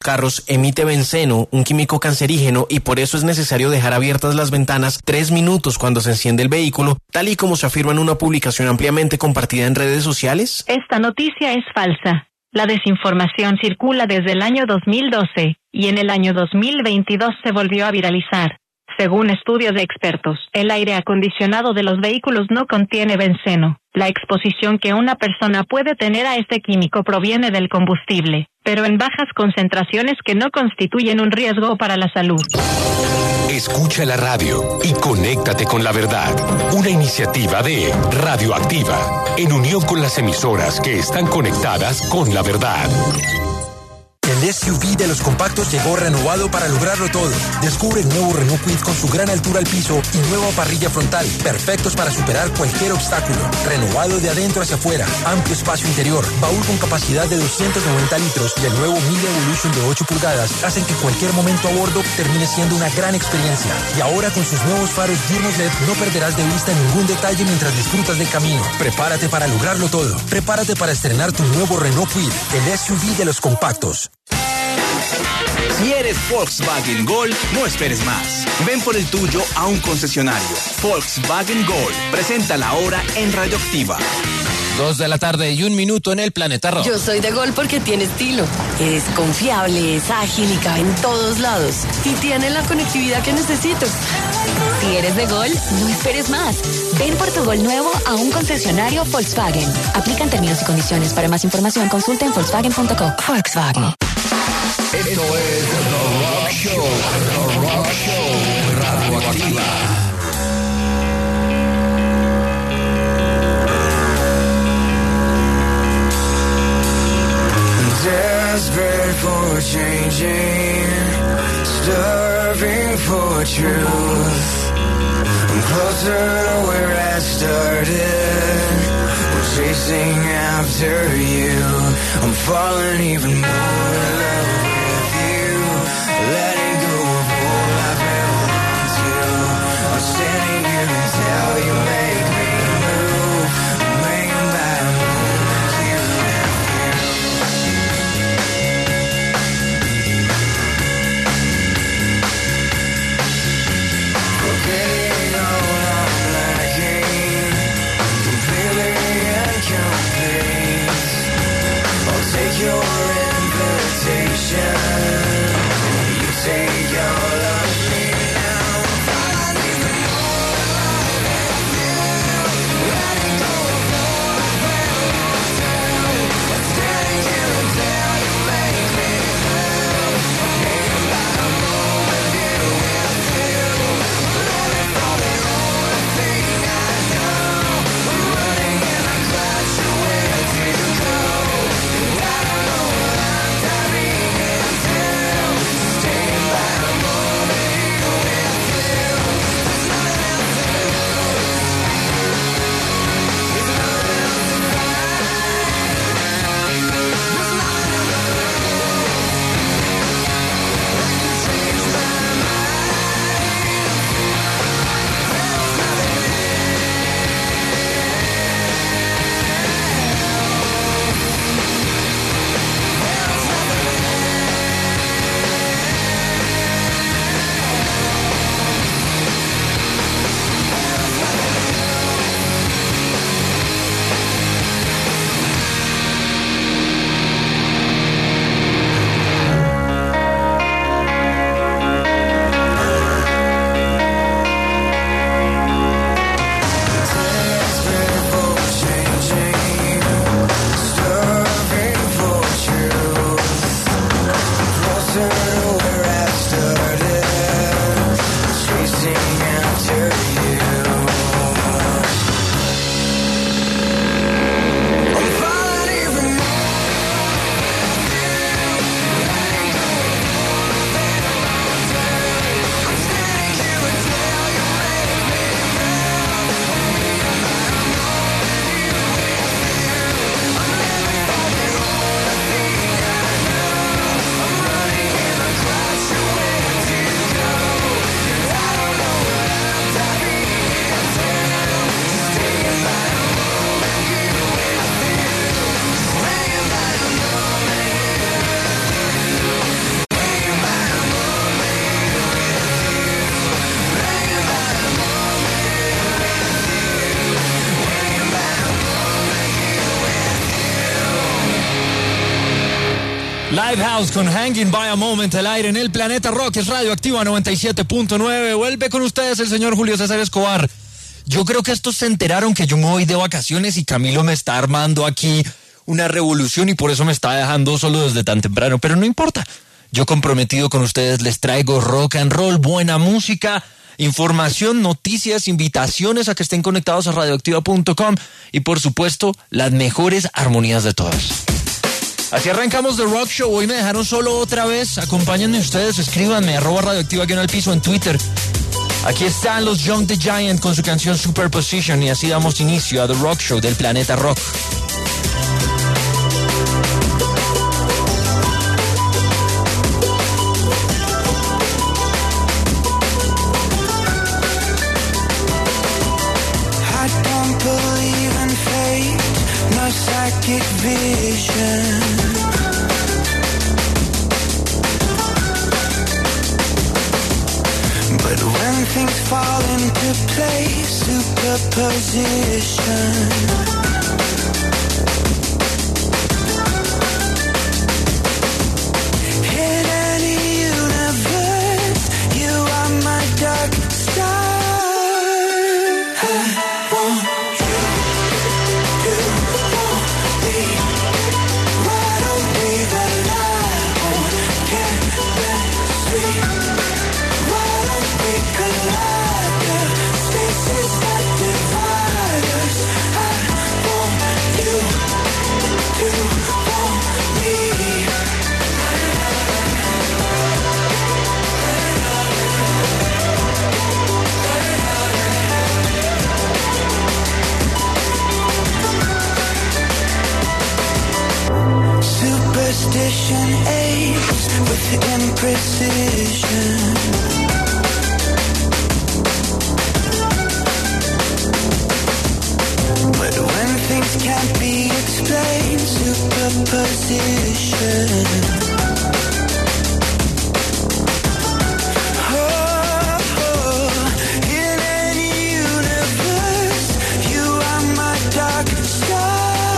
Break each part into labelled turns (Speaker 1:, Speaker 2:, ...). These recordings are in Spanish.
Speaker 1: carros emite benceno, un químico cancerígeno, y por eso es necesario dejar abiertas las ventanas 3 minutos cuando se enciende el vehículo, tal y como se afirma en una publicación ampliamente compartida en redes sociales?
Speaker 2: Esta noticia es falsa. La desinformación circula desde el año 2012 y en el año 2022 se volvió a viralizar. Según estudios de expertos, el aire acondicionado de los vehículos no contiene benceno. La exposición que una persona puede tener a este químico proviene del combustible, pero en bajas concentraciones que no constituyen un riesgo para la salud.
Speaker 3: Escucha la radio y conéctate con la verdad. Una iniciativa de Radioactiva, en unión con las emisoras que están conectadas con la verdad.
Speaker 4: El SUV de los compactos llegó renovado para lograrlo todo. Descubre el nuevo Renault Kwid con su gran altura al piso y nueva parrilla frontal, perfectos para superar cualquier obstáculo. Renovado de adentro hacia afuera, amplio espacio interior, baúl con capacidad de 290 litros y el nuevo Mille Evolution de 8 pulgadas hacen que cualquier momento a bordo termine siendo una gran experiencia. Y ahora con sus nuevos faros diurnos LED no perderás de vista ningún detalle mientras disfrutas del camino. Prepárate para lograrlo todo. Prepárate para estrenar tu nuevo Renault Kwid, el SUV de los compactos.
Speaker 5: Si eres Volkswagen Gol, no esperes más. Ven por el tuyo a un concesionario. Volkswagen Gol. Presenta la hora en Radioactiva.
Speaker 6: 2:01 p.m. en el Planeta Rock.
Speaker 7: Yo soy de Gol porque tiene estilo. Es confiable, es ágil y cabe en todos lados. Y tiene la conectividad que necesito. Si eres de Gol, no esperes más. Ven por tu Gol nuevo a un concesionario Volkswagen. Aplican términos y condiciones. Para más información, consulta en Volkswagen.co. Volkswagen.
Speaker 3: Esto es The Rock Show. The Rock Show. Radioactiva.
Speaker 8: Desperate for changing, starving for truth. I'm closer to where I started. I'm chasing after you. I'm falling even more in love with you. Letting go of all I've held on to. I'm standing here until you make me move. Moment by moment you left forgetting all I'm lacking, completely incomplete. I'll take your invitation.
Speaker 9: Lifehouse con Hanging by a Moment, el aire en el Planeta Rock, es Radioactiva 97.9. Vuelve con ustedes el señor Julio César Escobar. Yo creo que estos se enteraron que yo me voy de vacaciones y Camilo me está armando aquí una revolución y por eso me está dejando solo desde tan temprano, pero no importa. Yo comprometido con ustedes les traigo rock and roll, buena música, información, noticias, invitaciones a que estén conectados a radioactiva.com y por supuesto las mejores armonías de todas. Así arrancamos The Rock Show. Hoy me dejaron solo otra vez. Acompáñenme ustedes, escríbanme, @radioactiva aquí en el piso en Twitter. Aquí están los Young the Giant con su canción Superposition y así damos inicio a The Rock Show del Planeta Rock.
Speaker 8: Psychic vision, but when things fall into place, superposition. In any universe, you are my dark star. I want superstition aims with imprecision. But when things can't be explained, superposition. In any universe, you are my dark star.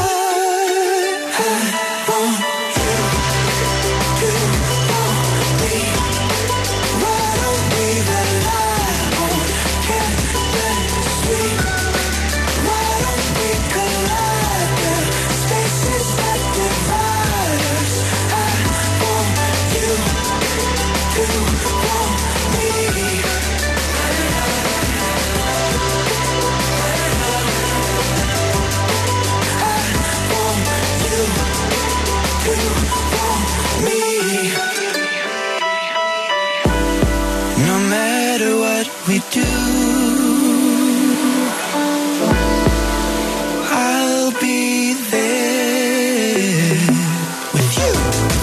Speaker 8: No matter what we do, I'll be there with you.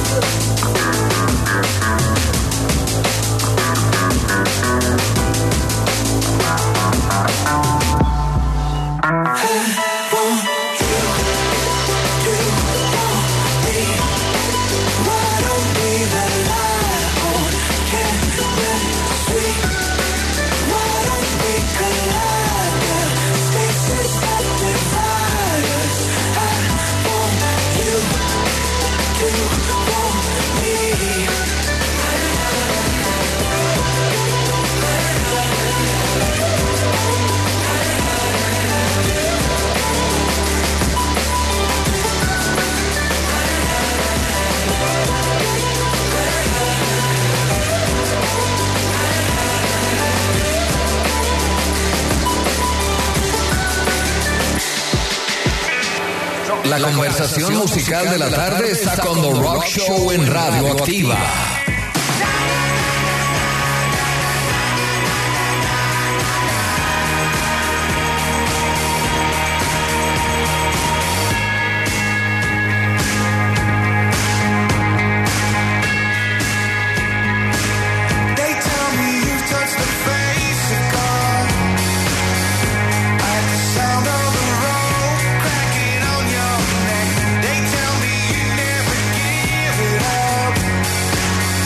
Speaker 10: La conversación musical de la tarde está con The Rock Show en Radioactiva.
Speaker 8: They tell me you never give it up.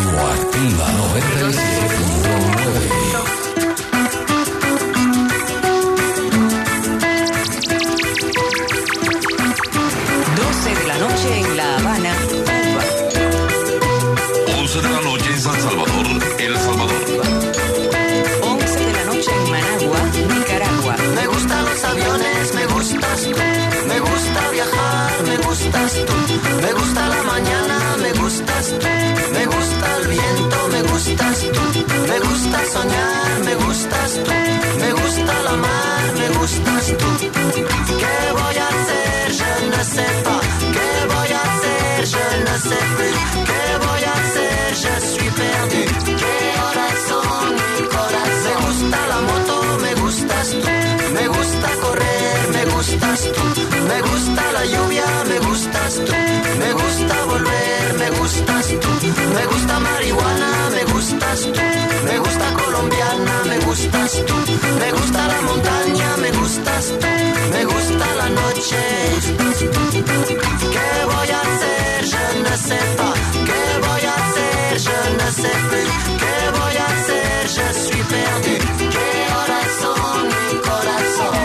Speaker 10: Radioactiva 97.9.
Speaker 11: En La Habana, Cuba.
Speaker 12: 11 de la noche en San Salvador, El Salvador.
Speaker 11: 11 de la noche en Managua, Nicaragua.
Speaker 8: Me gustan los aviones, me gustas tú. Me gusta viajar, me gustas tú. Me gusta la mañana, me gustas tú. Me gusta el viento, me gustas tú. Me gusta soñar, me gustas tú. Me gusta la mar, me gustas tú. ¿Qué voy a hacer? Je ne sais pas. ¿Qué voy a hacer? Je ne sais plus. ¿Qué voy a hacer? Je suis perdu. ¿Qué horas son? Mi corazón. Me gusta la moto, me gustas tú. Me gusta correr, me gustas tú. Me gusta la lluvia, me gustas tú. Me gusta volver, me gustas tú. Me gusta marihuana, me gustas tú. Me gusta colombiana, me gustas tú. Me gusta la montaña, me gustas tú. Me gusta la noche. ¿Qué voy a hacer? Je ne sais pas. ¿Qué voy a hacer? Je ne sais plus. ¿Qué voy a hacer? Je suis perdu. ¿Qué horas son? Mi corazón.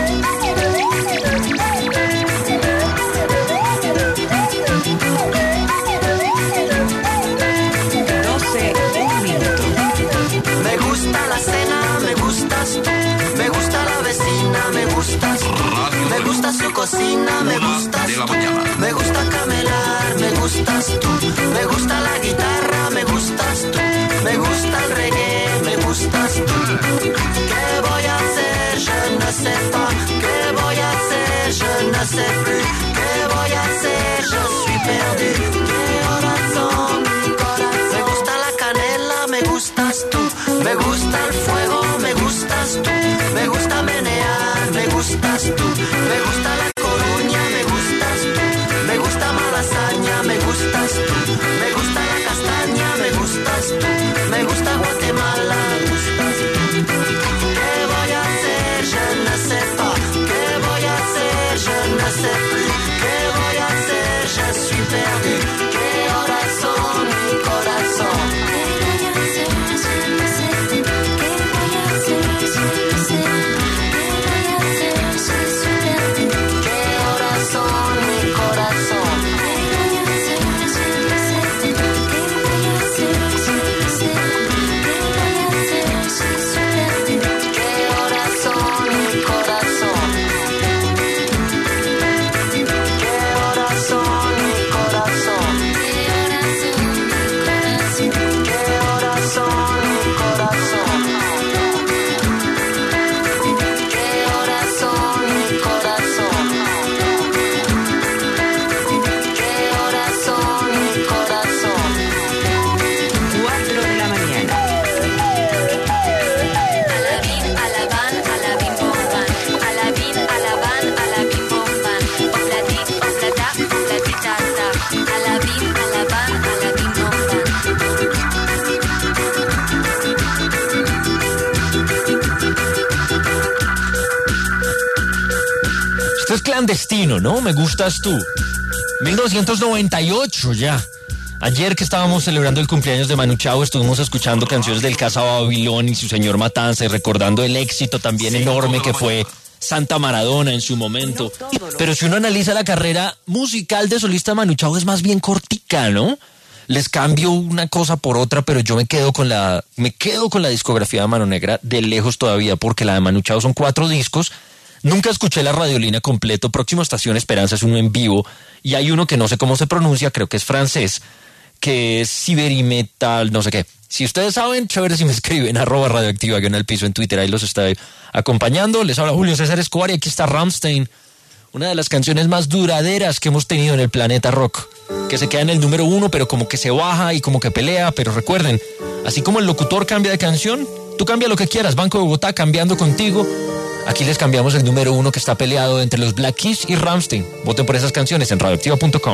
Speaker 11: 12, 1 minuto.
Speaker 8: Me gusta la cena, me gustas tú. Me gusta la vecina, me gustas tú. Me gusta su cocina, me gustas tú. Me gusta camelar, me gustas tú. Me gusta la guitarra, me gustas tú. Me gusta el reggae, me gustas tú. ¿Qué voy a hacer? Je ne sais pas. ¿Qué voy a hacer? Je ne sais plus. ¿Qué voy a hacer? Je suis perdu. ¿Qué horas son? Mi corazón. Me gusta la canela, me gustas tú. Me gusta el fuego, me gustas tú. Me gusta menear, me gustas tú. Me gusta la Coruña, me gustas tú. Me gusta Malasaña, me gustas tú. Me gusta la castaña, me gustas tú. Me gusta Guatemala, me gustas tú. ¿Qué voy a hacer? Je ne sais pas. ¿Qué voy a hacer? Je ne sais plus. ¿Qué voy a hacer? Je suis perdu. ¿Qué horas son? Mi corazón.
Speaker 9: Esto es clandestino, ¿no? Me gustas tú. 1998 ya. Ayer que estábamos celebrando el cumpleaños de Manu Chao, estuvimos escuchando canciones del Casa Babilón y su señor Matanza y recordando el éxito también enorme que fue Santa Maradona en su momento. Pero si uno analiza la carrera musical de solista de Manu Chao es más bien cortica, ¿no? Les cambio una cosa por otra, pero yo me quedo con la discografía de Mano Negra de lejos todavía, porque la de Manu Chao son 4 discos. Nunca escuché la radiolina completo. Próxima Estación Esperanza es uno en vivo y hay uno que no sé cómo se pronuncia, creo que es francés, que es Ciberimetal, no sé qué. Si ustedes saben, chévere si me escriben, @radioactiva, _ piso en Twitter, ahí los estoy acompañando. Les habla Julio César Escobar y aquí está Rammstein, una de las canciones más duraderas que hemos tenido en el planeta rock, que se queda en el número 1, pero como que se baja y como que pelea. Pero recuerden, así como el locutor cambia de canción, tú cambia lo que quieras. Banco de Bogotá cambiando contigo. Aquí les cambiamos el número 1 que está peleado entre los Black Keys y Rammstein. Voten por esas canciones en radioactiva.com.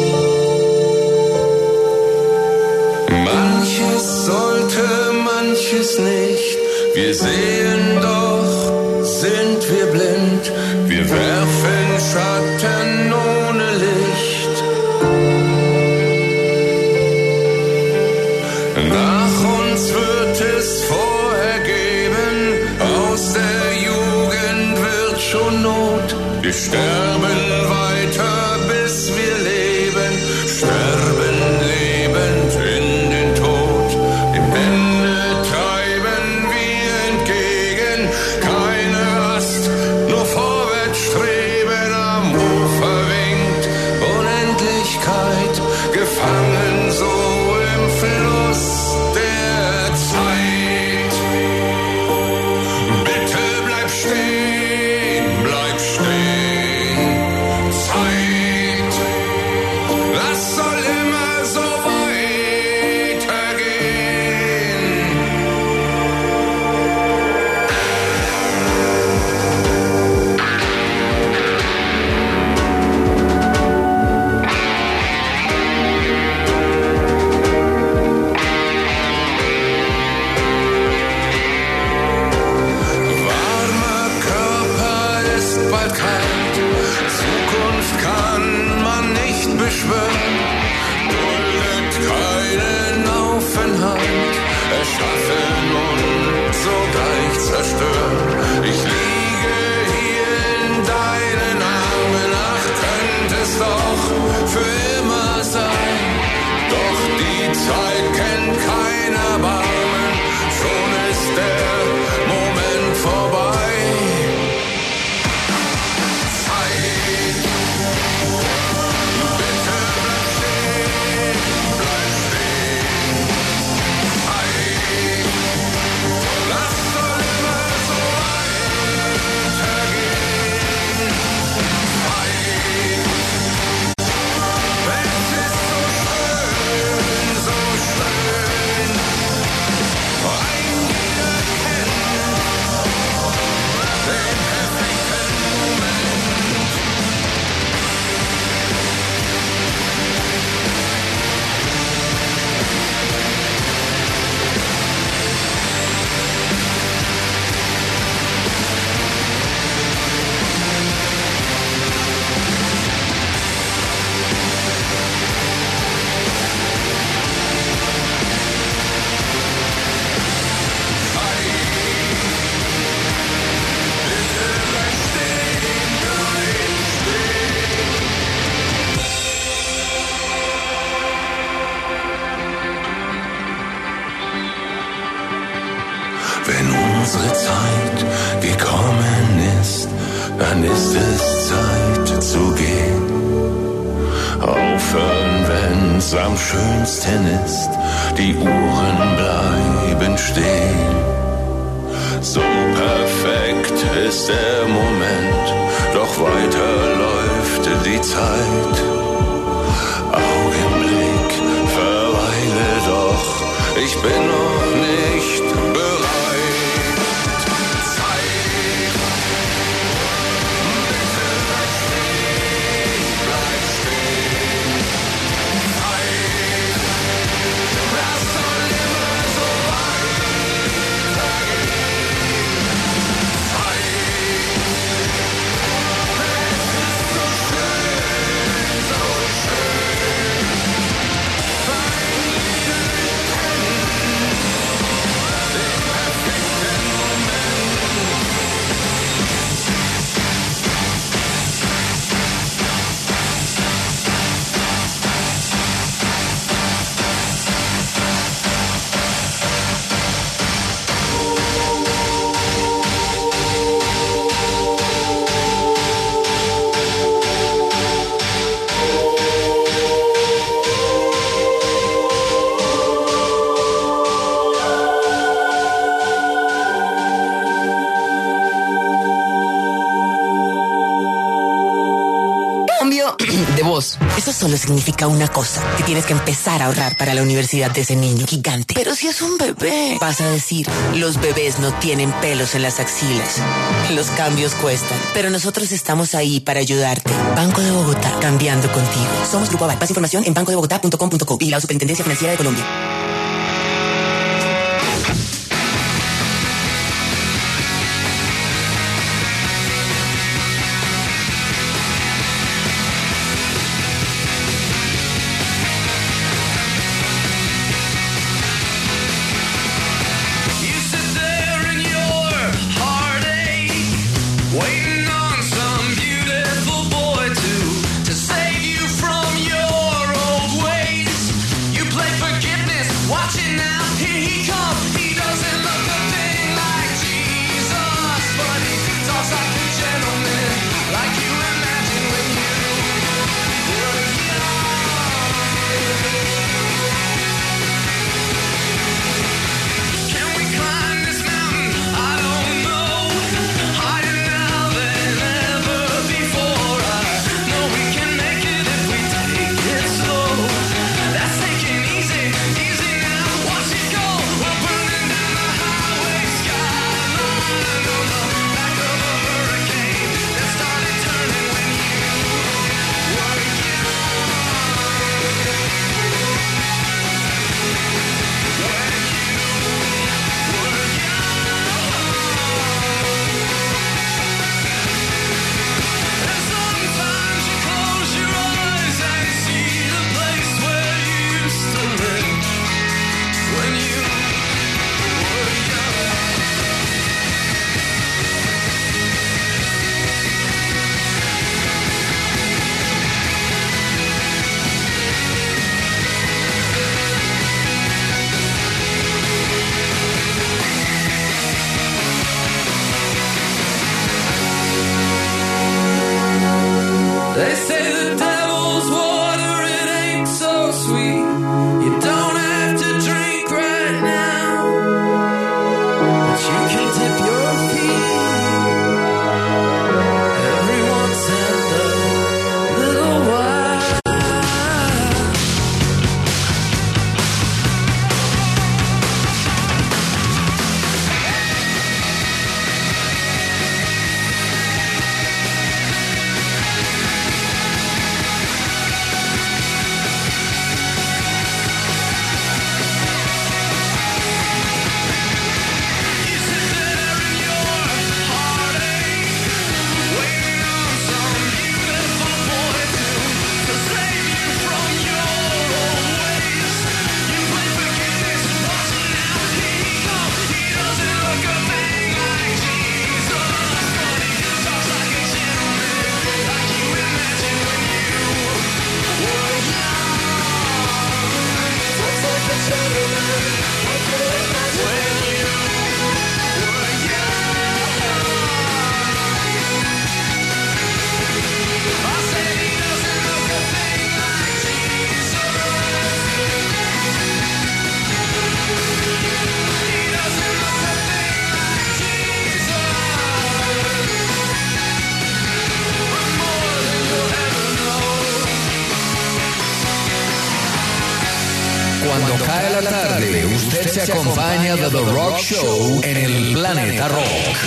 Speaker 8: Manches sollte, manches nicht. Wir sehen doch, sind wir blind. Wir werfen Schatten ohne Licht. Nach uns wird es vorher geben. Aus der Jugend wird schon Not. Wir sterben weiter, bis wir leben. Sterben lebend in den Tod. Dem Ende treiben wir entgegen. Keine Rast, nur vorwärts streben. Am Ufer winkt Unendlichkeit. Gefangen so im Fluss der Zeit. Bitte bleib stehen, bleib stehen. Zeit, das soll immer so weitergehen. Warmer Körper ist bald kalt. Zukunft kann man nicht beschwören. Duldet keinen Aufenthalt. Erschaffen und sogleich zerstören. Ich liege hier in deinen Armen. Ach, könnte es doch für immer sein. Doch die Zeit kennt kein Erbarmen. Schon ist der Moment vorbei. Zeit, bitte bleib stehen, bleib stehen. Zeit, das soll immer so weitergehen. Zeit, es ist so schön, so schön. Ein jeder kennt den perfekten Moment. Wenn unsere Zeit gekommen ist, dann ist es Zeit zu gehen. Aufhören, wenn's am schönsten ist, die Uhren bleiben stehen. So perfekt ist der Moment, doch weiter läuft die Zeit. Augenblick, verweile doch, ich bin noch nicht bereit. Zeit, bitte bleib stehen, bleib stehen. Zeit, das soll immer so weitergehen. Zeit, es ist so schön, so schön. Ein jeder kennt den perfekten Moment.
Speaker 13: Cambio de voz. Eso solo significa una cosa, que tienes que empezar a ahorrar para la universidad de ese niño gigante. Pero si es un bebé, vas a decir, los bebés no tienen pelos en las axilas. Los cambios cuestan, pero nosotros estamos ahí para ayudarte. Banco de Bogotá, cambiando contigo. Somos Grupo Aval. Más información en bancodebogotá.com.co y la Superintendencia Financiera de Colombia.
Speaker 10: Cuando cae la tarde, usted se acompaña de The Rock Show en el Planeta Rock.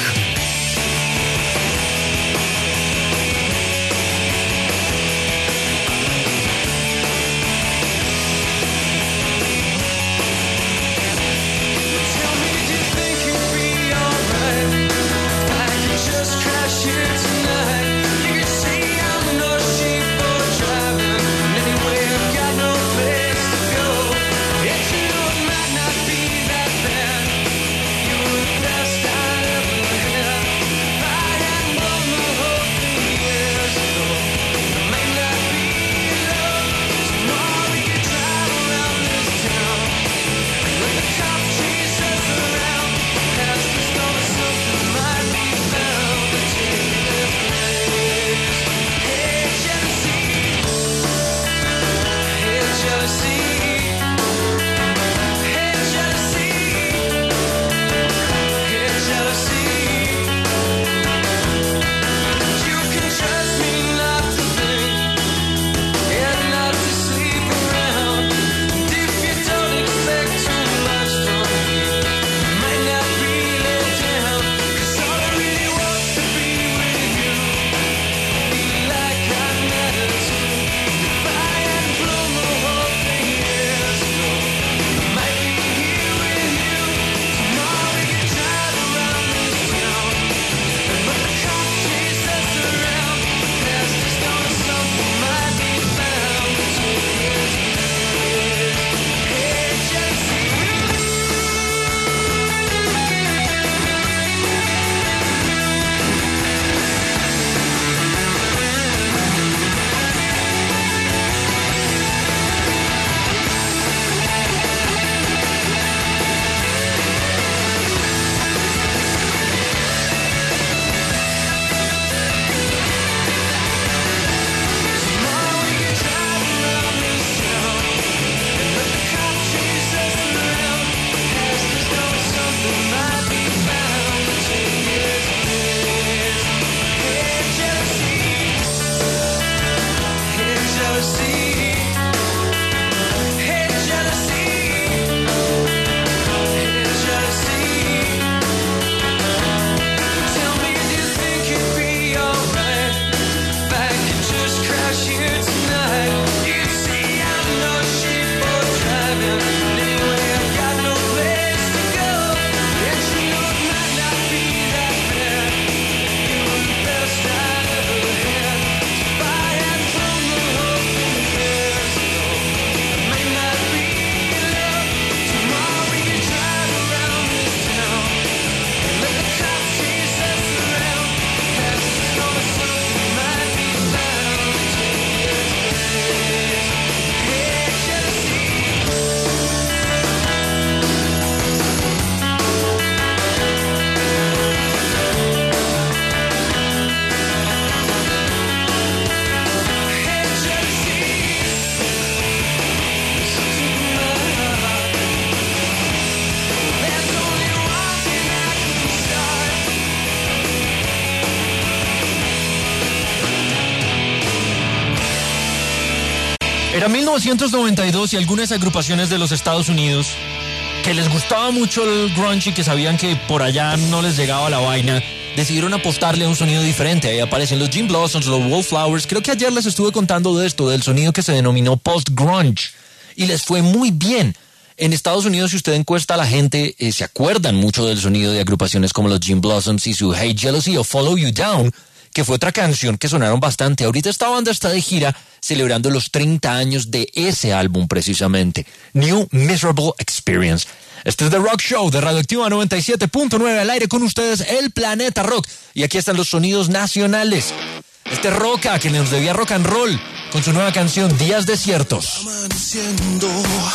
Speaker 9: Era 1992 y algunas agrupaciones de los Estados Unidos que les gustaba mucho el grunge y que sabían que por allá no les llegaba la vaina, decidieron apostarle a un sonido diferente. Ahí aparecen los Jim Blossoms, los Wallflowers. Creo que ayer les estuve contando de esto, del sonido que se denominó post-grunge. Y les fue muy bien. En Estados Unidos, si usted encuesta a la gente, se acuerdan mucho del sonido de agrupaciones como los Jim Blossoms y su Hey Jealousy o Follow You Down, que fue otra canción que sonaron bastante. Ahorita esta banda está de gira celebrando los 30 años de ese álbum precisamente, New Miserable Experience. Este es The Rock Show de Radioactiva 97.9, al aire con ustedes, el Planeta Rock. Y aquí están los sonidos nacionales. Este Roca, que nos debía rock and roll, con su nueva canción, Días Desiertos.
Speaker 8: Amaneciendo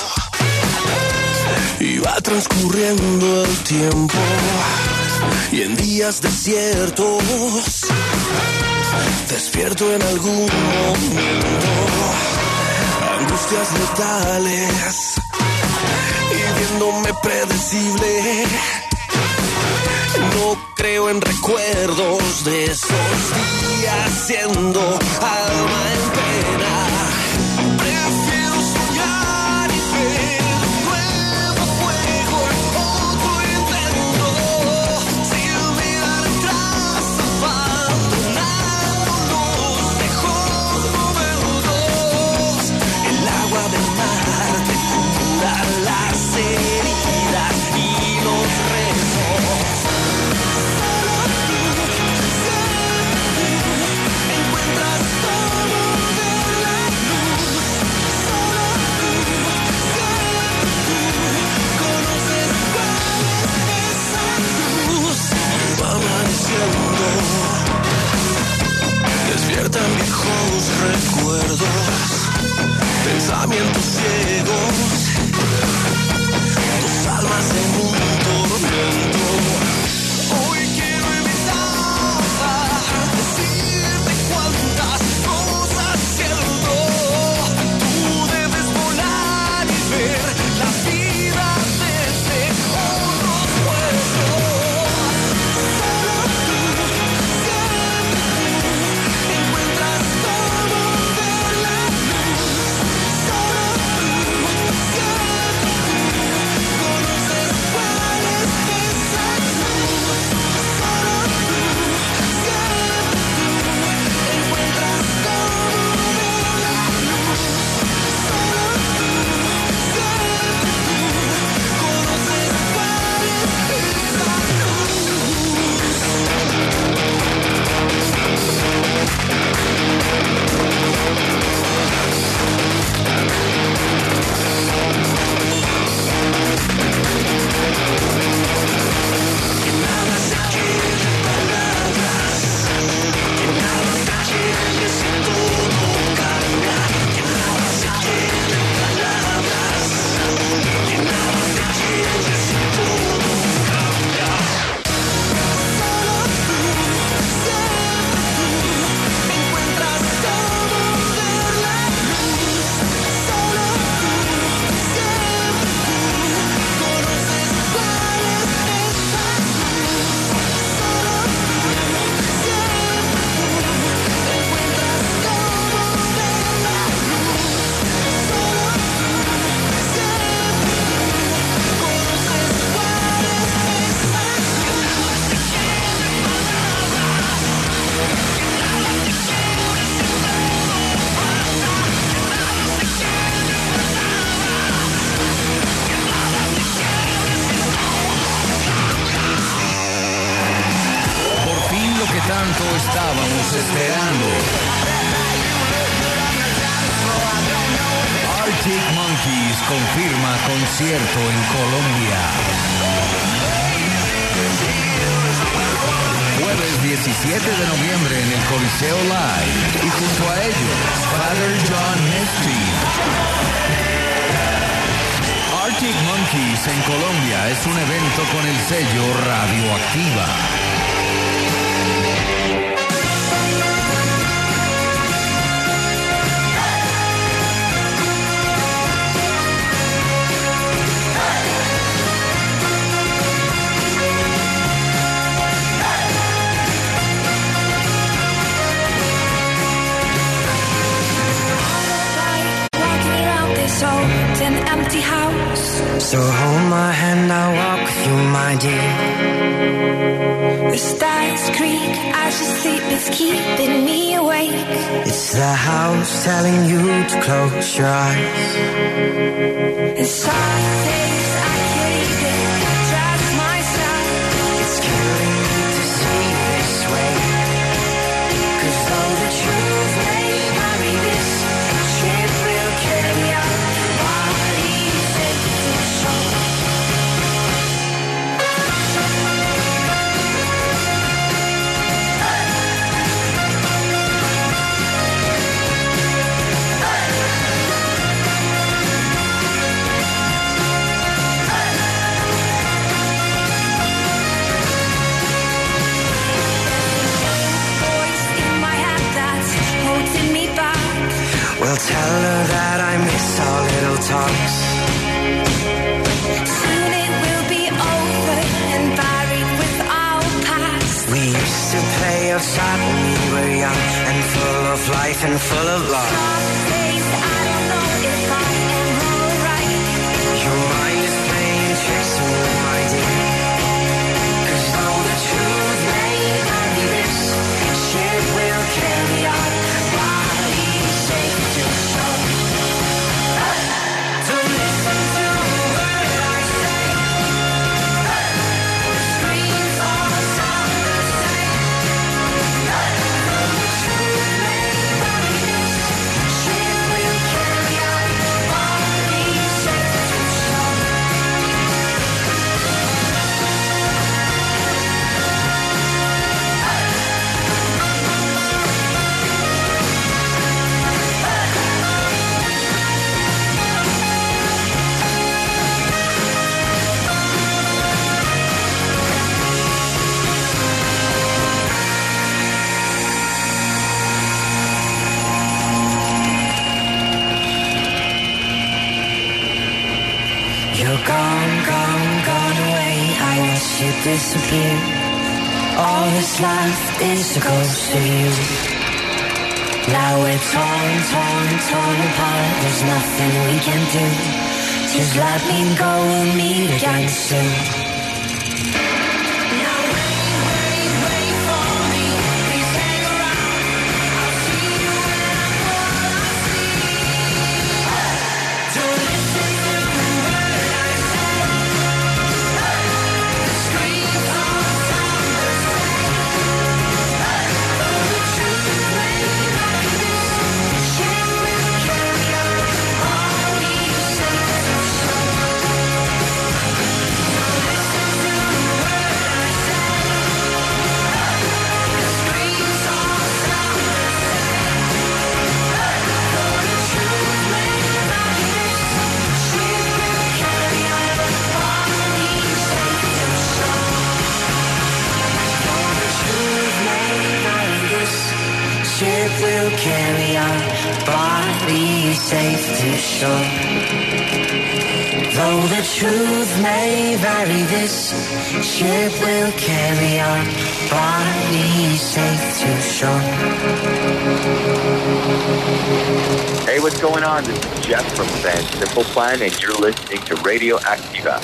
Speaker 8: y va transcurriendo el tiempo, y en días desiertos despierto en algún momento, angustias letales y viéndome predecible. No creo en recuerdos de esos días siendo alma en pena. Prefiero soñar y ver pensamientos ciegos, dos almas en un tormento. Hoy quiero evitar decirte cuántas cosas siento. Tú debes volar y ver la vida desde otros pueblos. Solo tú, siempre tú, encuentras cómo ver la luz. Solo tú, siempre tú, conoces cuál es esa luz. Solo tú, siempre tú, encuentras cómo ver la luz. Solo tú, siempre tú, conoces cuál es esa que nada se quede palabras, que nada te quede si todo cambia, que nada se quede palabras, que nada te quede si todo cambia. Solo tú, siempre tú, encuentras cómo ver la luz. Solo tú, siempre tú, conoces cuál es esa luz. Solo tú, siempre tú, encuentras cómo ver la luz. Solo tú, siempre tú, conoces cuál es esa
Speaker 10: Por fin lo que tanto estábamos esperando. Arctic Monkeys confirma concierto en Colombia. Jueves 17 de noviembre en el Coliseo Live. Y junto a ellos, Father John Misty. Arctic Monkeys en Colombia es un evento con el sello Radioactiva.
Speaker 8: walking around this old and empty house. So hold my hand, I'll walk with you, my dear. The stars creak as you sleep, it's keeping me awake. It's the house telling you to close your eyes. And some days I can't even trust myself. It's killing me to see this way. 'Cause though the truth may carry this ship will carry on. Bodies safe to shore. Voice in my head that's holding me back. Well, tell her that I miss our little talks. Soon it will be over and buried with our past. We used to play outside when we were young and full of life and full of love. Some days I don't know if I am alright. Your mind is playing tricks on me, my dear. 'Cause though the truth may carry this ship will carry on. Bodies safe to shore. Don't listen to a word I say. Screams all sound the same. The truth may carry this ship You're gone, gone, gone away. I watch you disappear. All that's left is a ghost of you. Now we're torn, torn, torn apart. There's nothing we can do. Just let me go, we'll meet again soon. Will carry our bodies safe to shore. Though the truth may vary, this ship will carry our bodies safe to shore.
Speaker 14: Hey, what's going on? This is Jeff from the band Simple Plan, and you're listening to Radio Activa.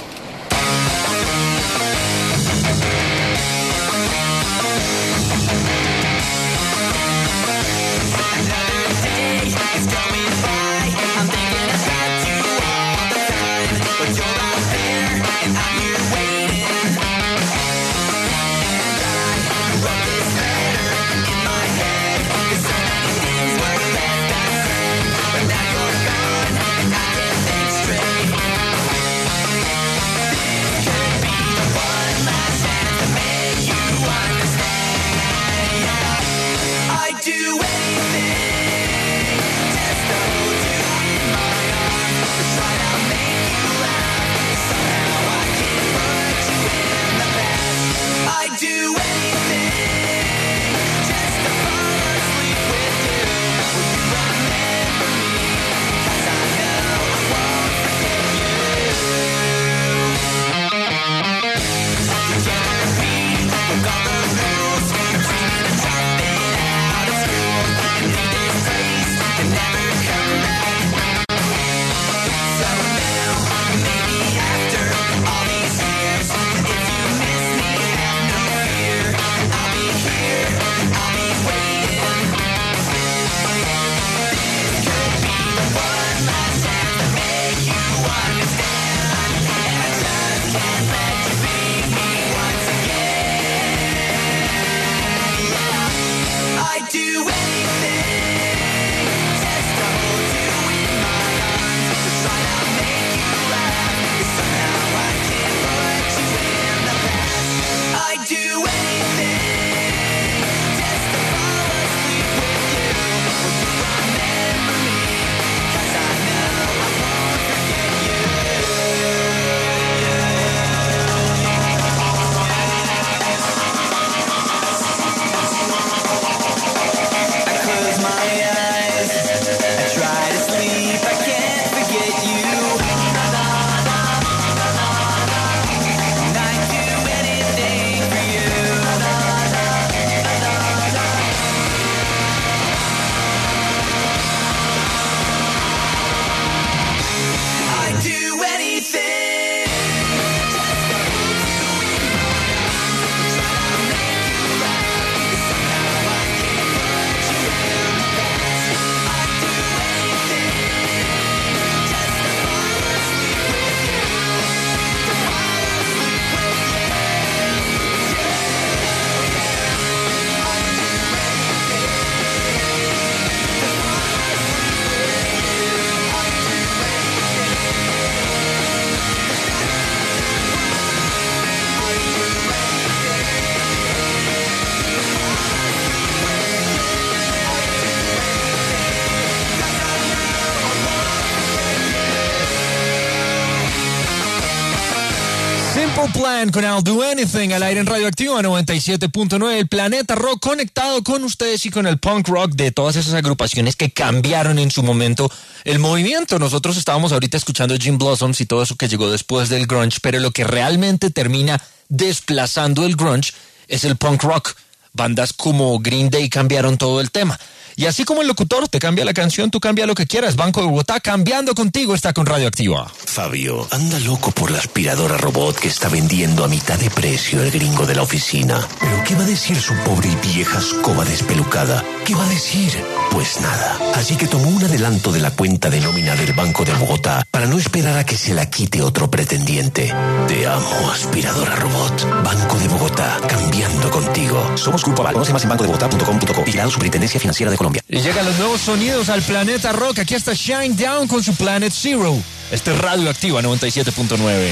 Speaker 9: Simple Plan con I'll Do Anything al aire en Radioactiva 97.9. El Planeta Rock conectado con ustedes y con el punk rock de todas esas agrupaciones que cambiaron en su momento el movimiento. Nosotros estábamos ahorita escuchando Gin Blossoms y todo eso que llegó después del grunge, pero lo que realmente termina desplazando el grunge es el punk rock. Bandas como Green Day cambiaron todo el tema. Y así como el locutor te cambia la canción, tú cambia lo que quieras. Banco de Bogotá, cambiando contigo, está con Radioactiva.
Speaker 15: Fabio, anda loco por la aspiradora robot que está vendiendo a mitad de precio el gringo de la oficina. ¿Pero qué va a decir su pobre y vieja escoba despelucada? ¿Qué va a decir? Pues nada. Así que tomó un adelanto de la cuenta de nómina del Banco de Bogotá para no esperar a que se la quite otro pretendiente. Te amo, aspiradora robot. Banco de Bogotá, cambiando contigo. Somos Grupo Aval. Conoce más en bancodebogotá.com.co. Vigilado Superintendencia Financiera de Colombia.
Speaker 9: Y llegan los nuevos sonidos al Planeta Rock. Aquí está Shine Down con su Planet Zero. Este es Radioactiva 97.9.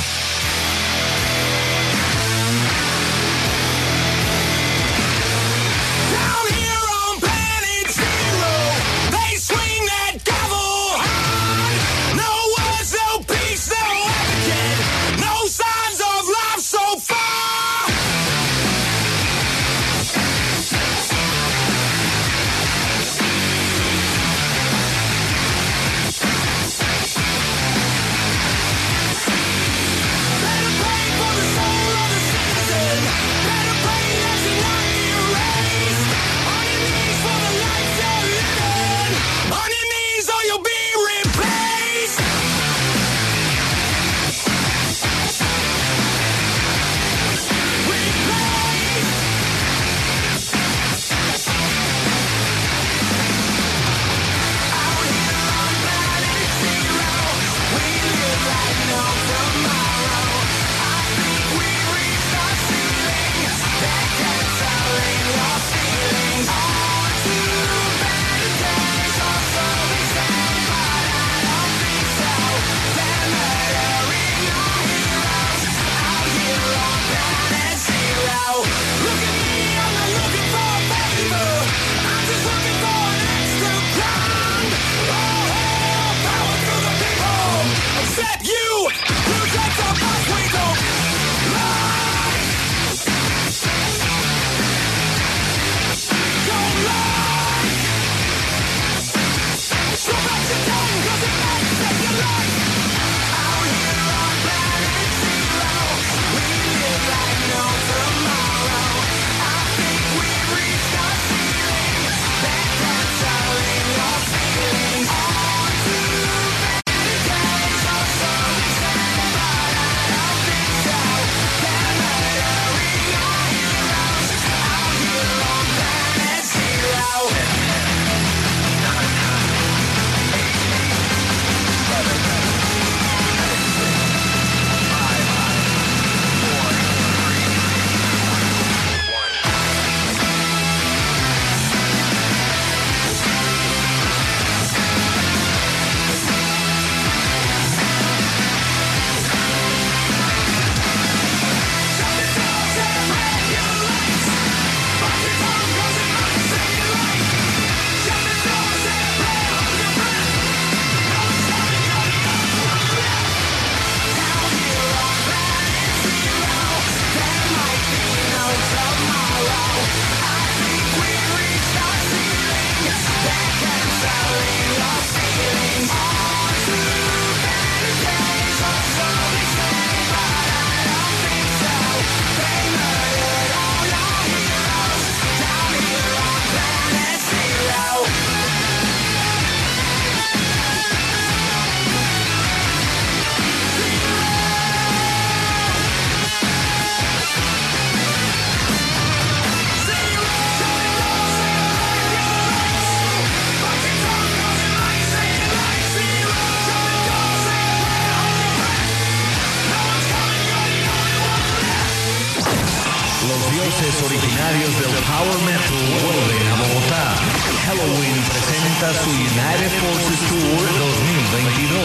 Speaker 10: Originarios del Power Metal vuelven a Bogotá. Halloween presenta su United Forces Tour 2022.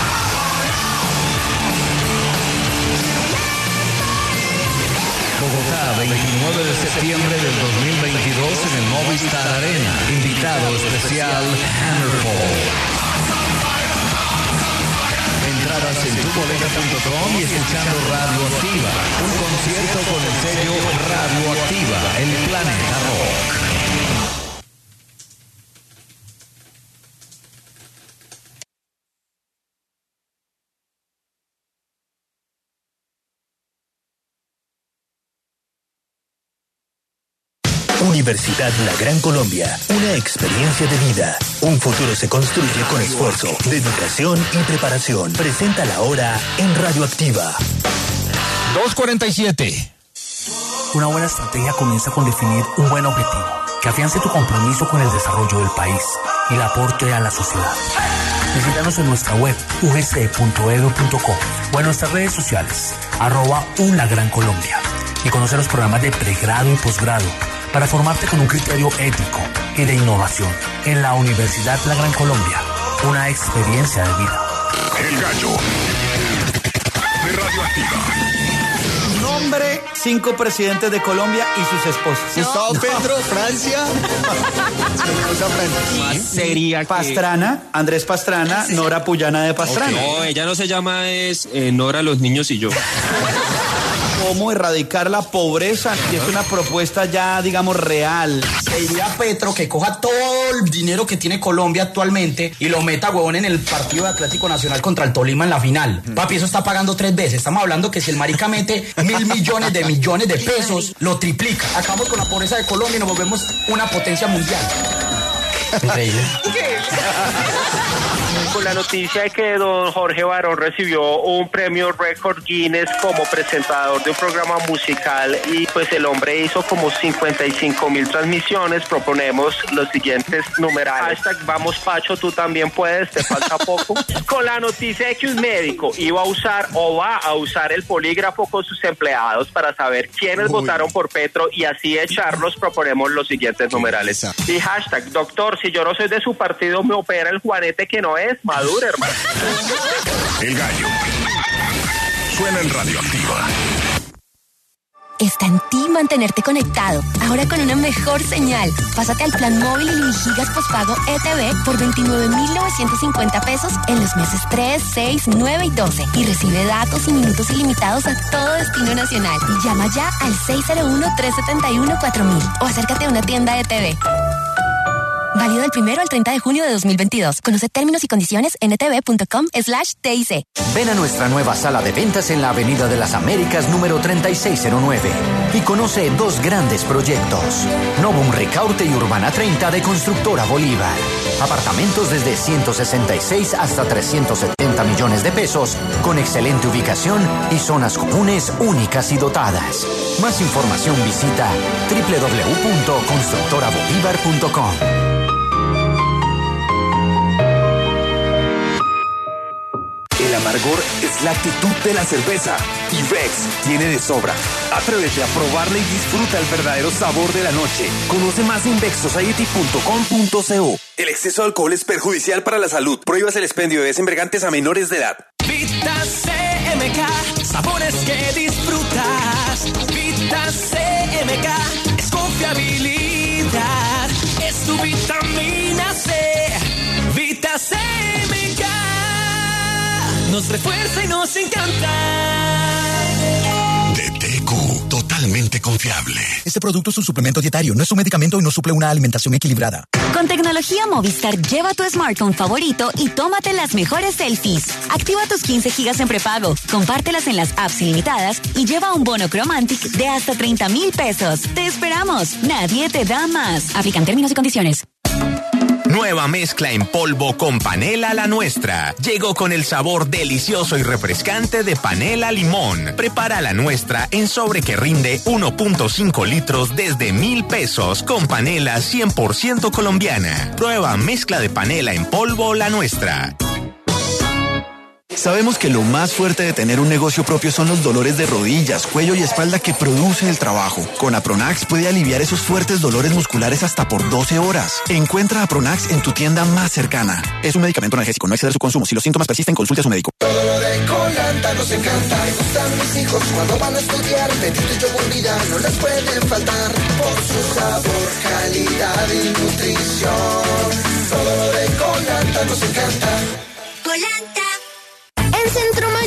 Speaker 10: Bogotá, 29 de septiembre del 2022 en el Movistar Arena. Invitado especial Hammerfall. Entradas en tuboleta.com y escuchando Radioactiva. Un concierto con el sello Radioactiva, el Planeta Rock.
Speaker 15: Universidad La Gran Colombia, una experiencia de vida. Un futuro se construye con esfuerzo, dedicación y preparación. Presenta la hora en Radioactiva.
Speaker 9: 2:47.
Speaker 16: Una buena estrategia comienza con definir un buen objetivo, que afiance tu compromiso con el desarrollo del país y el aporte a la sociedad. Visítanos en nuestra web ugc.edu.co o en nuestras redes sociales, @unlagrancolombia, y conocer los programas de pregrado y posgrado para formarte con un criterio ético y de innovación. En la Universidad La Gran Colombia, una experiencia de vida.
Speaker 3: El gallo de Radioactiva.
Speaker 5: Nombre: 5 presidentes de Colombia y sus esposas.
Speaker 17: Gustavo Petro, Francia.
Speaker 5: Más seria. Pastrana, Andrés Pastrana, Nora Puyana de Pastrana.
Speaker 18: No, ella no se llama Nora Los Niños y Yo.
Speaker 5: Cómo erradicar la pobreza, y es una propuesta ya, digamos, real.
Speaker 17: Le diría a Petro que coja todo el dinero que tiene Colombia actualmente y lo meta, huevón, en el partido de Atlético Nacional contra el Tolima en la final. Papi, eso está pagando 3 veces. Estamos hablando que si el marica mete 1.000 millones de pesos, lo triplica. Acabamos con la pobreza de Colombia y nos volvemos una potencia mundial.
Speaker 16: Increíble.
Speaker 19: Con la noticia de que don Jorge Barón recibió un premio Record Guinness como presentador de un programa musical, y pues el hombre hizo como 55,000 transmisiones, proponemos los siguientes numerales. #Vamos Pacho, tú también puedes, te falta poco. Con la noticia de que un médico iba a usar o va a usar el polígrafo con sus empleados para saber quiénes votaron por Petro y así echarlos, proponemos los siguientes numerales. Y #doctor, si yo no soy de su partido, me opera el juanete que no es. Madura, hermano.
Speaker 3: El gallo suena en Radioactiva.
Speaker 20: Está en ti mantenerte conectado, ahora con una mejor señal. Pásate al plan móvil y gigas postpago ETV por 29,950 pesos en los meses 3, 6, 9 y 12. Y recibe datos y minutos ilimitados a todo destino nacional. Llama ya al 601-371-4000 o acércate a una tienda ETV. Válido del 1 al 30 de junio de 2022. Conoce términos y condiciones en etv.com/TIC.
Speaker 21: Ven a nuestra nueva sala de ventas en la Avenida de las Américas número 3609 y conoce 2 grandes proyectos. Novum Ricaurte y Urbana 30 de Constructora Bolívar. Apartamentos desde 166 hasta 370 millones de pesos, con excelente ubicación y zonas comunes únicas y dotadas. Más información visita www.constructorabolívar.com.
Speaker 22: El amargor es la actitud de la cerveza y Bex tiene de sobra. Atrévete a probarla y disfruta el verdadero sabor de la noche. Conoce más en bexsociety.com.co. El exceso de alcohol es perjudicial para la salud. Prohíbas el expendio de desembriagantes a menores de edad.
Speaker 8: Vita CMK, sabores que disfrutas. Vita CMK es confiabilidad, es tu vitamina C. Vita CMK nos refuerza y nos encanta.
Speaker 3: De TQ, totalmente confiable.
Speaker 23: Este producto es un suplemento dietario, no es un medicamento y no suple una alimentación equilibrada.
Speaker 7: Con tecnología Movistar, lleva tu smartphone favorito y tómate las mejores selfies. Activa tus 15 gigas en prepago, compártelas en las apps ilimitadas y lleva un bono Chromantic de hasta 30,000 pesos. ¡Te esperamos! Nadie te da más. Aplican términos y condiciones.
Speaker 1: Nueva mezcla en polvo con panela La Nuestra. Llegó con el sabor delicioso y refrescante de panela limón. Prepara La Nuestra en sobre que rinde 1.5 litros desde 1,000 pesos con panela 100% colombiana. Prueba mezcla de panela en polvo La Nuestra.
Speaker 24: Sabemos que lo más fuerte de tener un negocio propio son los dolores de rodillas, cuello y espalda que produce el trabajo. Con Apronax puede aliviar esos fuertes dolores musculares hasta por 12 horas. Encuentra Apronax en tu tienda más cercana. Es un medicamento analgésico, no exceder su consumo. Si los síntomas persisten, consulte a su médico.
Speaker 8: Todo lo de Colanta nos encanta. Me gustan mis hijos cuando van a estudiar. Bendito y yogur vida no les pueden faltar. Por su sabor, calidad y nutrición. Todo lo de Colanta nos encanta.
Speaker 20: Colanta. En Centro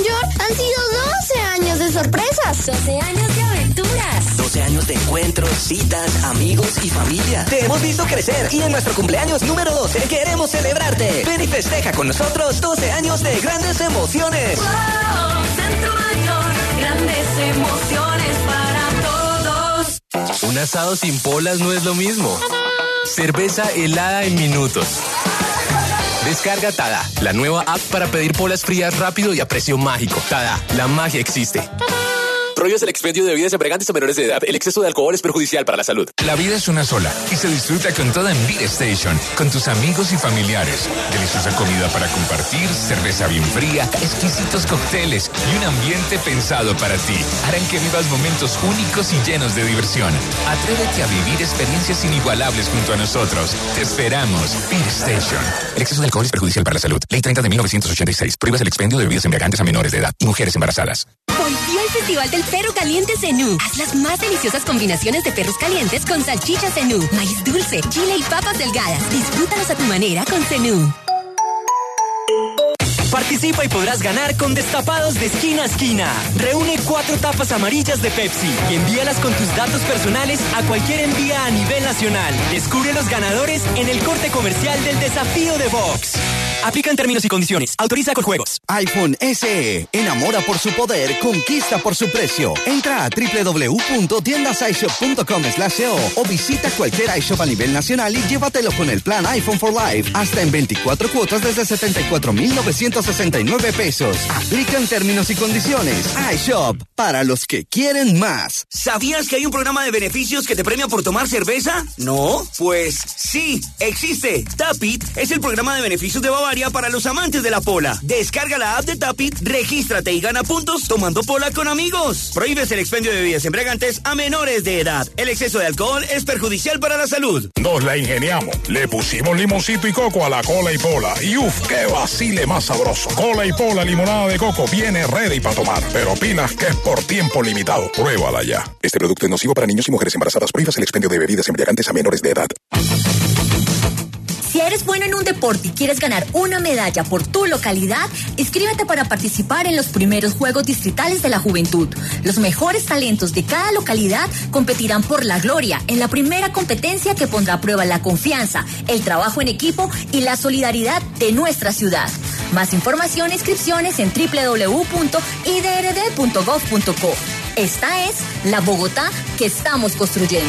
Speaker 20: 12 años de aventuras.
Speaker 2: 12 años de encuentros, citas, amigos y familia. Te hemos visto crecer y en nuestro cumpleaños número 12 queremos celebrarte. Ven y festeja con nosotros 12 años de grandes emociones.
Speaker 20: Wow, Centro Mayor, grandes emociones para todos.
Speaker 4: Un asado sin polas no es lo mismo. Cerveza helada en minutos. Descarga Tada, la nueva app para pedir polas frías rápido y a precio mágico. Tada, la magia existe.
Speaker 6: Prohíbes el expendio de bebidas embriagantes a menores de edad. El exceso de alcohol es perjudicial para la salud.
Speaker 1: La vida es una sola y se disfruta con toda en Beer Station, con tus amigos y familiares. Deliciosa comida para compartir, cerveza bien fría, exquisitos cócteles y un ambiente pensado para ti. Harán que vivas momentos únicos y llenos de diversión. Atrévete a vivir experiencias inigualables junto a nosotros. Te esperamos. Beer Station. El exceso de alcohol es perjudicial para la salud. Ley 30 de 1986. Prohíbes el expendio de bebidas embriagantes a menores de edad y mujeres embarazadas.
Speaker 20: Volvió el Festival del Perro Caliente Zenú. Haz las más deliciosas combinaciones de perros calientes con salchicha Zenú, maíz dulce, chile y papas delgadas. Disfrútalos a tu manera con Zenú.
Speaker 2: Participa y podrás ganar con destapados de esquina a esquina. Reúne 4 tapas amarillas de Pepsi y envíalas con tus datos personales a cualquier envía a nivel nacional. Descubre los ganadores en el corte comercial del desafío de Vox. Aplica en términos y condiciones. Autoriza con juegos.
Speaker 12: iPhone SE. Enamora por su poder, conquista por su precio. Entra a www.tiendasishop.com/co o visita cualquier iShop a nivel nacional y llévatelo con el plan iPhone for Life. Hasta en 24 cuotas desde 74,969 pesos. Aplica en términos y condiciones. iShop. Para los que quieren más.
Speaker 25: ¿Sabías que hay un programa de beneficios que te premia por tomar cerveza? ¿No? Pues sí, existe. Tapit es el programa de beneficios de Bavaria para los amantes de la pola. Descarga la app de Tapit, regístrate y gana puntos tomando pola con amigos. Prohíbes el expendio de bebidas embriagantes a menores de edad. El exceso de alcohol es perjudicial para la salud.
Speaker 26: Nos la ingeniamos. Le pusimos limoncito y coco a la cola y pola. Y uf, qué vacile más sabroso. Cola y pola limonada de coco viene ready para tomar. Pero opinas que es por tiempo limitado. Pruébala ya. Este producto es nocivo para niños y mujeres embarazadas. Prohíbas el expendio de bebidas embriagantes a menores de edad.
Speaker 27: Si eres bueno en un deporte y quieres ganar una medalla por tu localidad, inscríbete para participar en los primeros Juegos Distritales de la Juventud. Los mejores talentos de cada localidad competirán por la gloria en la primera competencia que pondrá a prueba la confianza, el trabajo en equipo y la solidaridad de nuestra ciudad. Más información e inscripciones en www.idrd.gov.co. Esta es la Bogotá que estamos construyendo.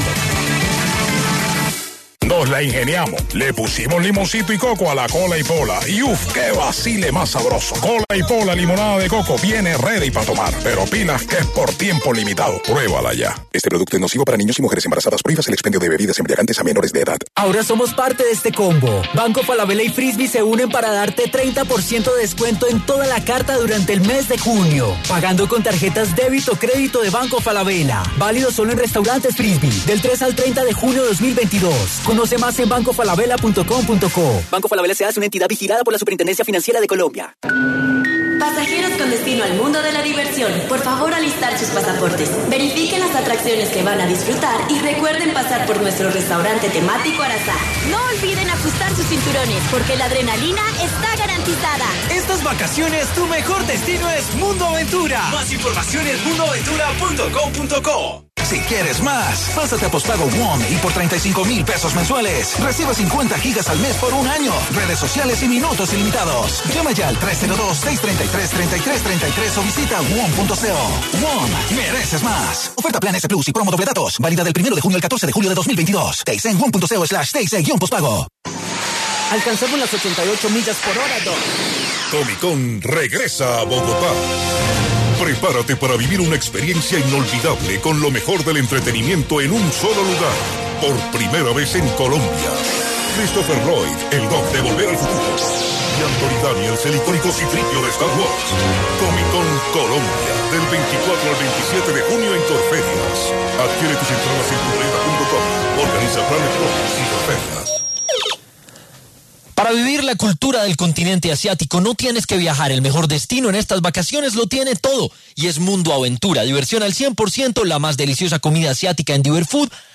Speaker 26: Nos la ingeniamos. Le pusimos limoncito y coco a la cola y pola. Y uf, qué vacile más sabroso. Cola y pola limonada de coco viene ready para tomar. Pero opinas que es por tiempo limitado. Pruébala ya. Este producto es nocivo para niños y mujeres embarazadas. Prohíbas el expendio de bebidas embriagantes a menores de edad.
Speaker 2: Ahora somos parte de este combo. Banco Falabella y Frisbee se unen para darte 30% de descuento en toda la carta durante el mes de junio. Pagando con tarjetas débito o crédito de Banco Falabella. Válido solo en restaurantes Frisbee. Del 3 al 30 de junio de 2022. Conoce más en bancofalabella.com.co. Banco Falabella S.A. es una entidad vigilada por la Superintendencia Financiera de Colombia.
Speaker 27: Pasajeros con destino al mundo de la diversión, por favor alistar sus pasaportes. Verifiquen las atracciones que van a disfrutar y recuerden pasar por nuestro restaurante temático Arazá. No olviden ajustar sus cinturones, porque la adrenalina está garantizada.
Speaker 25: Estas vacaciones, tu mejor destino es Mundo Aventura. Más información en mundoaventura.com.co.
Speaker 28: Si quieres más, pásate a postpago WOM y por 35,000 pesos mensuales recibe 50 gigas al mes por un año, redes sociales y minutos ilimitados. Llama ya al 302-633-3333 o visita WOM.co. WOM, mereces más. Oferta Plan S Plus y promo doble datos, válida del 1 de junio al 14 de julio de 2022. Teis en WOM.co/TIC-postpago.
Speaker 2: Alcanzamos las 88 millas por hora, Doc.
Speaker 26: Comic Con regresa a Bogotá. Prepárate para vivir una experiencia inolvidable con lo mejor del entretenimiento en un solo lugar. Por primera vez en Colombia. Christopher Lloyd, el Doc de Volver al Futuro. Y Anthony Daniels, el icónico Citripio de Star Wars. Comic Con Colombia, del 24 al 27 de junio en Corferias. Adquiere tus entradas en tuboleta.com. Organiza Planet Rojas y Corferias.
Speaker 9: Para vivir la cultura del continente asiático no tienes que viajar. El mejor destino en estas vacaciones lo tiene todo. Y es Mundo Aventura. Diversión al 100%, la más deliciosa comida asiática en Diverfood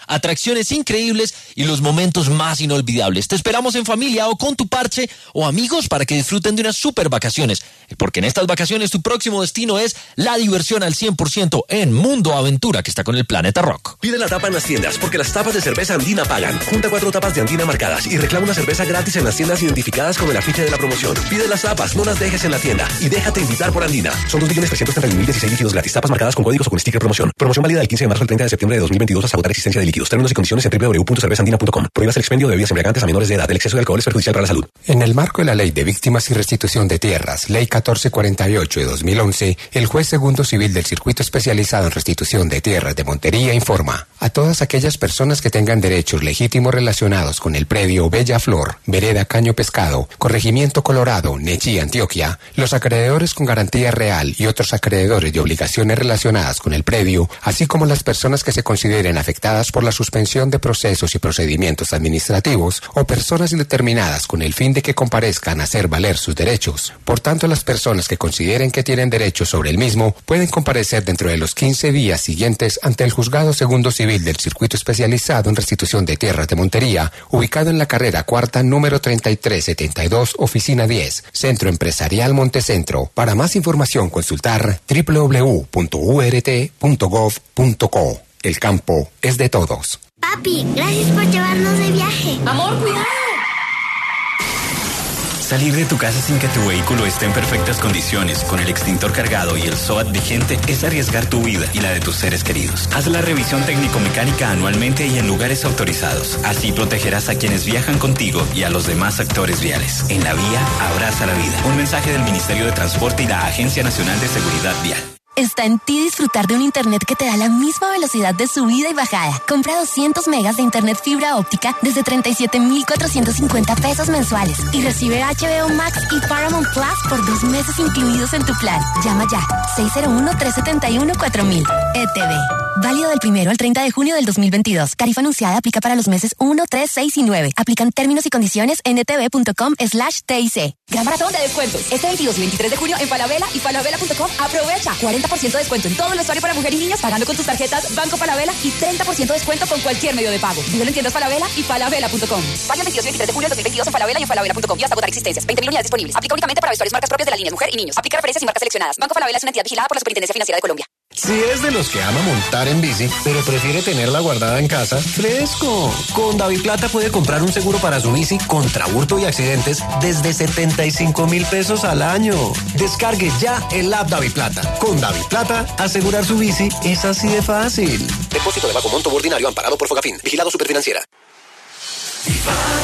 Speaker 9: atracciones increíbles y los momentos más inolvidables. Te esperamos en familia o con tu parche o amigos para que disfruten de unas super vacaciones. Porque en estas vacaciones tu próximo destino es la diversión al 100% en Mundo Aventura, que está con el Planeta Rock.
Speaker 5: Pide la tapa en las tiendas, porque las tapas de cerveza Andina pagan. Junta 4 tapas de Andina marcadas y reclama una cerveza gratis en las tiendas identificadas con el afiche de la promoción. Pide las tapas, no las dejes en la tienda y déjate invitar por Andina. Son 2.331.016 líquidos gratis. Tapas marcadas con códigos o con sticker promoción. Promoción válida del 15 de marzo al 30 de septiembre de 2022 hasta agotar existencia de líquidos. Términos y condiciones en www.cervezaandina.com. Prohíbas el expendio de bebidas embriagantes a menores de edad. El exceso de alcohol es perjudicial para la salud.
Speaker 10: En el marco de la Ley de Víctimas y Restitución de Tierras, Ley 1448 de 2011, el juez segundo civil del Circuito Especializado en Restitución de Tierras de Montería informa a todas aquellas personas que tengan derechos legítimos relacionados con el predio Bella Flor, Vereda Caño Pescado, Corregimiento Colorado, Nechí, Antioquia, los acreedores con garantía real y otros acreedores de obligaciones relacionadas con el predio, así como las personas que se consideren afectadas por la suspensión de procesos y procedimientos administrativos o personas indeterminadas con el fin de que comparezcan a hacer valer sus derechos. Por tanto, las personas que consideren que tienen derechos sobre el mismo pueden comparecer dentro de los 15 días siguientes ante el Juzgado Segundo Civil del Circuito Especializado en Restitución de Tierras de Montería, ubicado en la carrera cuarta número 3372, oficina 10, Centro Empresarial Montecentro. Para más información consultar www.urt.gov.co. El campo es de todos.
Speaker 11: Papi, gracias por llevarnos de viaje.
Speaker 7: Amor, cuidado.
Speaker 13: Salir de tu casa sin que tu vehículo esté en perfectas condiciones, con el extintor cargado y el SOAT vigente, es arriesgar tu vida y la de tus seres queridos. Haz la revisión técnico-mecánica anualmente y en lugares autorizados. Así protegerás a quienes viajan contigo y a los demás actores viales. En la vía, abraza la vida. Un mensaje del Ministerio de Transporte y la Agencia Nacional de Seguridad Vial.
Speaker 20: Está en ti disfrutar de un internet que te da la misma velocidad de subida y bajada. Compra 200 megas de internet fibra óptica desde 37,450 pesos mensuales y recibe HBO Max y Paramount Plus por 2 meses incluidos en tu plan. Llama ya, 601-371-4000. ETV. Válido del 1 al 30 de junio del 2022. Tarifa anunciada aplica para los meses 1, 3, 6 y 9. Aplican términos y condiciones en etv.com/TIC.
Speaker 27: Gran maratón de descuentos. Este 22 y 23 de junio en Falabella y falabella.com. Aprovecha 40% de descuento en todo el vestuario para mujer y niños pagando con tus tarjetas Banco Falabella y 30% de descuento con cualquier medio de pago. Dígelo en tiendas Falabella y falabella.com. Válido 22 y 23 de junio del 2022 en Falabella y en falabella.com. Y hasta agotar existencias. 20.000 unidades disponibles. Aplica únicamente para vestuarios marcas propias de la línea mujer y niños. Aplica referencias y marcas seleccionadas. Banco Falabella es una entidad vigilada por la Superintendencia Financiera de Colombia.
Speaker 14: Si es de los que ama montar en bici, pero prefiere tenerla guardada en casa, ¡fresco! Con Daviplata puede comprar un seguro para su bici contra hurto y accidentes desde 75,000 pesos al año. Descargue ya el app Daviplata. Con Daviplata, asegurar su bici es así de fácil.
Speaker 22: Depósito de bajo monto ordinario amparado por Fogafín. Vigilado Superfinanciera.